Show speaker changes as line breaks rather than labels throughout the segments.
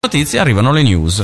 Notizie arrivano le news.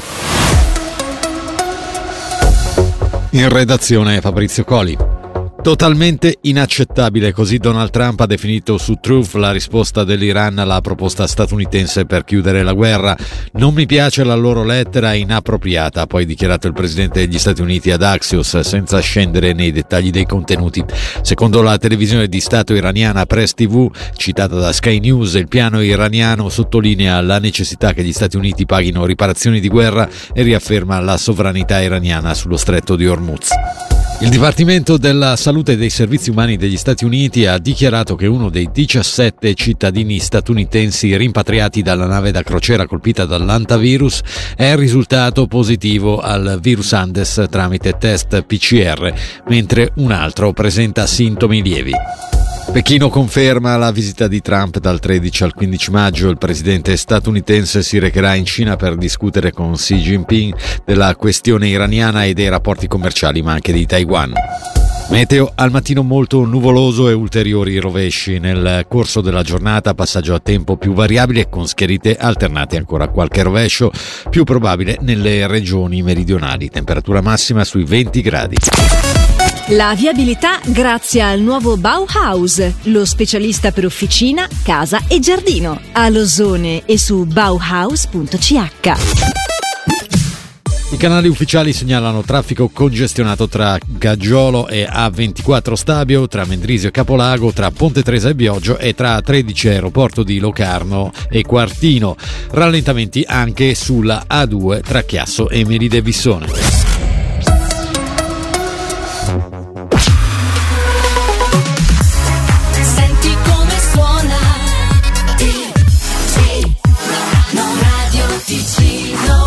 In redazione Fabrizio Coli. Totalmente inaccettabile, così Donald Trump ha definito su Truth la risposta dell'Iran alla proposta statunitense per chiudere la guerra. Non mi piace la loro lettera, inappropriata, ha poi dichiarato il presidente degli Stati Uniti ad Axios, senza scendere nei dettagli dei contenuti. Secondo la televisione di Stato iraniana Press TV, citata da Sky News, il piano iraniano sottolinea la necessità che gli Stati Uniti paghino riparazioni di guerra e riafferma la sovranità iraniana sullo stretto di Hormuz. Il Dipartimento della Salute e dei Servizi Umani degli Stati Uniti ha dichiarato che uno dei 17 cittadini statunitensi rimpatriati dalla nave da crociera colpita dall'antavirus è risultato positivo al virus Andes tramite test PCR, mentre un altro presenta sintomi lievi. Pechino conferma la visita di Trump dal 13 al 15 maggio. Il presidente statunitense si recherà in Cina per discutere con Xi Jinping della questione iraniana e dei rapporti commerciali, ma anche di Taiwan. Meteo al mattino molto nuvoloso e ulteriori rovesci. Nel corso della giornata passaggio a tempo più variabile con schiarite alternate, ancora qualche rovescio più probabile nelle regioni meridionali. Temperatura massima sui 20 gradi.
La viabilità grazie al nuovo Bauhaus, lo specialista per officina, casa e giardino. A Losone e su bauhaus.ch.
I canali ufficiali segnalano traffico congestionato tra Gaggiolo e A24 Stabio, tra Mendrisio e Capolago, tra Ponte Tresa e Bioggio e tra 13 aeroporto di Locarno e Quartino. Rallentamenti anche sulla A2 tra Chiasso e Meride Vissone.